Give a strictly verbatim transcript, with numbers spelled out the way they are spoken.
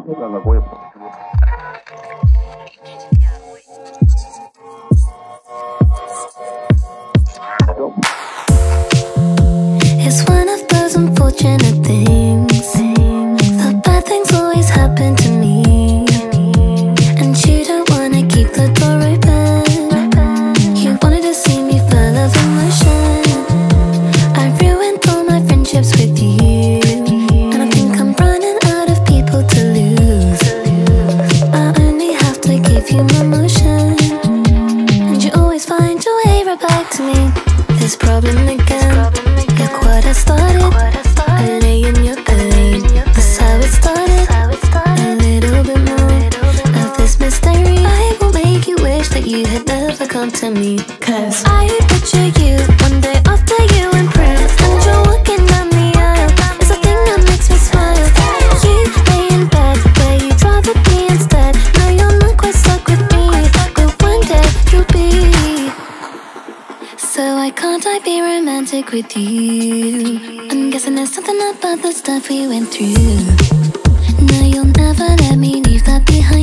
It's one of those unfortunate things. The bad things always happen to me, and you don't wanna keep the door open. You wanted to see me full of emotion. I ruined all my friendships with you, and I think I'm running out of people to lose. I only have to give you my motion, and you always find your way right back to me. This problem again. Look what I started. I lay in your pain. That's how it started. A little bit more of this mystery. I will make you wish that you had never come to me. Cause I picture you one day after you improve, and you're walking down the aisle. It's the thing that makes me smile. You lay in bed where you'd rather be instead. No, you're not quite stuck with me, but one day you'll be. So why can't I be romantic with you? I'm guessing there's something about the stuff we went through. No, you'll never let me leave that behind.